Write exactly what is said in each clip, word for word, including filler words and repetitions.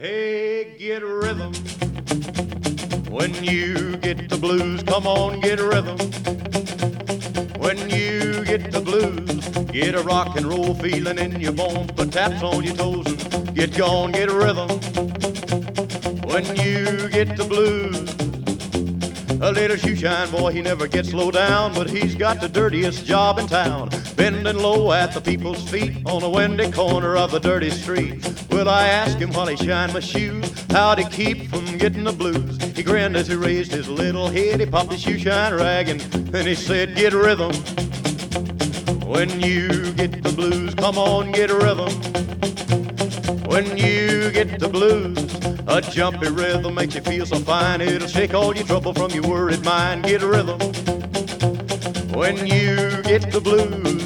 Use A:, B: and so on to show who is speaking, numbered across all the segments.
A: Hey, get rhythm. When you get the blues, come on, get rhythm. When you get the blues, get a rock and roll feeling in your bones. Put taps on your toes and get gone, get rhythm. When you get the blues, a little shoeshine boy, he never gets low down, but he's got the dirtiest job in town, bending low at the people's feet on a windy corner of a dirty street. Well, I asked him while he shined my shoes, how'd he keep from getting the blues? He grinned as he raised his little head, he popped his shoeshine rag and then he said, get rhythm. When you get the blues, come on, get rhythm. When you get the blues, a jumpy rhythm makes you feel so fine. It'll shake all your trouble from your worried mind. Get a rhythm when you get the blues.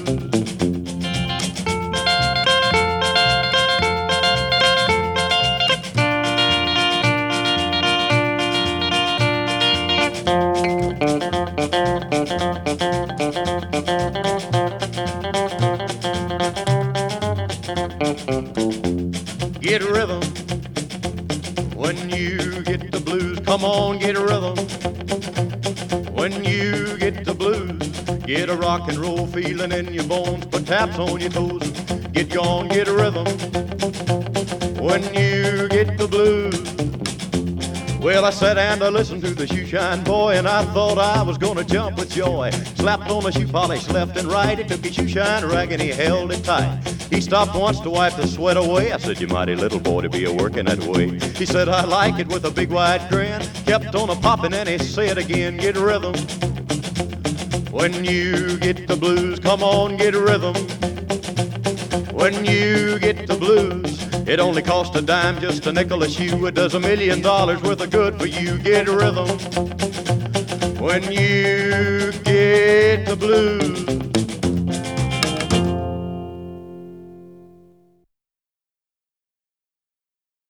A: Get a rhythm when you get the blues. Come on, get a rhythm when you get the blues. Get a rock and roll feeling in your bones. Put taps on your toes. Get gone, get a rhythm when you get the blues. Well, I sat and I listened to the shoeshine boy, and I thought I was gonna jump with joy. Slapped on the shoe polish left and right. He took his shoeshine rag and he held it tight. He stopped once to wipe the sweat away. I said, you mighty little boy to be a working that way. He said, I like it, with a big wide grin. Kept on a popping and he said again, get rhythm. When you get the blues, come on, get rhythm. When you get the blues, it only costs a dime, just a nickel a shoe. It does a million dollars worth of good for you. Get rhythm when you get the blues.